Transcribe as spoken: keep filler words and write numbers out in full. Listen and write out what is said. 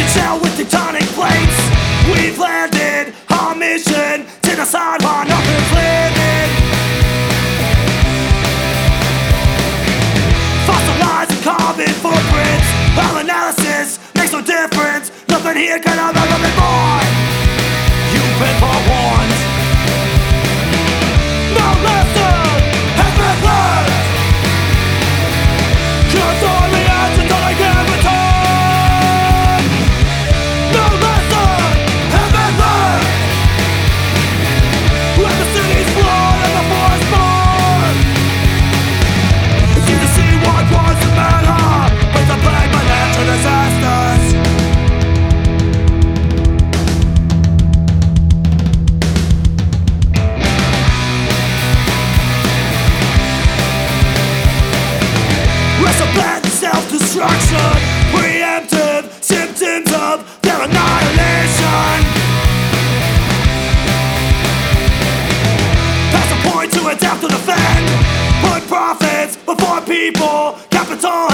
Shell with tectonic plates. We've landed our mission to decide why nothing's living. Fossilized carbon footprints. Our analysis makes no difference. Nothing here can have ever been more. You've been forewarned. No lesson has been learned. Just all the actions I can return. No lesson has been learned. When the city's flawed and the forest burned. It's easy to see what was the matter. But the plague by natural disasters. Resolute self-destruction, preemptive symptoms of their annihilation. Pass a point to adapt to defend. Put profits before people, capital